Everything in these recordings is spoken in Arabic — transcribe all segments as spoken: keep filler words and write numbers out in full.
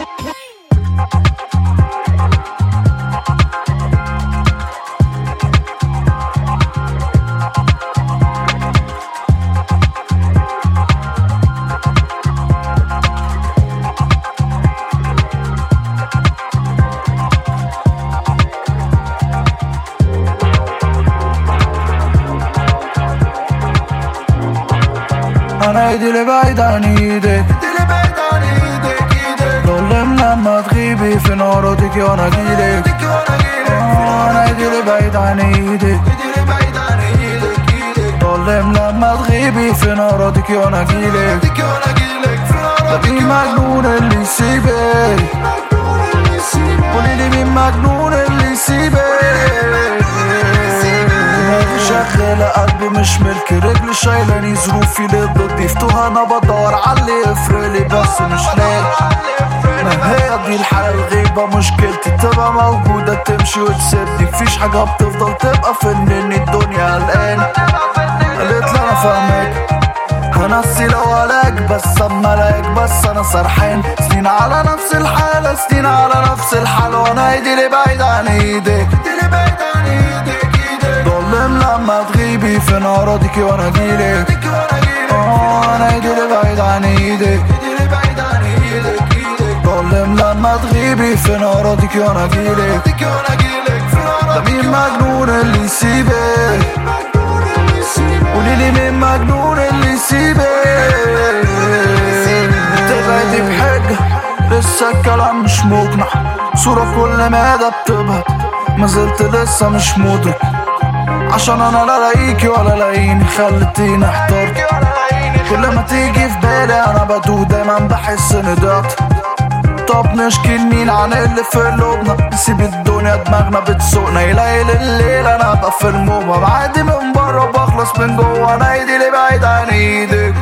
انا ايدي اللي بعيد عن ايدك، ظلم لما تغيبي في ناراتك وانا اجيلك. انا ايدي اللي بعيد عن ايدك، ظلم لما تغيبي في ناراتك وانا اجيلك. ده مين مجنون اللي يسيبك؟ قوليلي مين مجنون اللي يسيبك؟ شغالة قلبي مش ملك، رجلي شايلاني ظروفي لضدي، فتوها انا بدور عاللي يفرقلي بس مش لاقي. ما هي دي الحالة الغيبة مشكلتي، تبقى موجودة تمشي وتسيبني، مفيش حاجة بتفضل تبقى فنني، الدنيا قلقاني. قالتلي انا فاهمك هنسي لو علاج، بس اما الاقيك بس انا سرحان. سنين على نفس الحالة، سنين على نفس الحال، وانا ايدي اللي بعيد عن ايدك، ظلم لما تغيبي في ناراتك وانا اجيلك. اه انا ايدي اللي بعيد عن ايدك، ظلم لما تغيبي في ناراتك وانا اجيلك. ده مين مجنون اللي يسيبك؟ قوليلي مين مجنون اللي يسيبك؟ تبعدي بحجة لسه الكلام مش مقنع، صورة كل مدى بتبهت، مازلت لسه مش مدرك، عشان انا لا لاقيكي ولا لاقيني، خلتيني احترت. كل ما تيجي في بالي انا بدوه، دايما بحس اني ضعت. طب نشكي لمين عن اللي في قلوبنا؟ نسيب الدنيا دماغنا بتسوقنا، يليل الليل انا ابقى في الموبة، بعدي من بره وبخلص من جوه. انا ايدي اللي بعيد عن ايدك،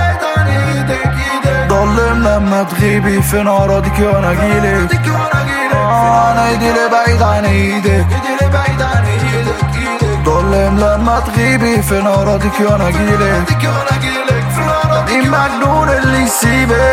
ظلم لما تغيبي في ناراتك وانا اجيلك. اه انا ايدي اللي بعيد عن ايدك، ظلم لما تغيبي في ناراتك وانا اجيلك. مين مجنون اللي يسيبك؟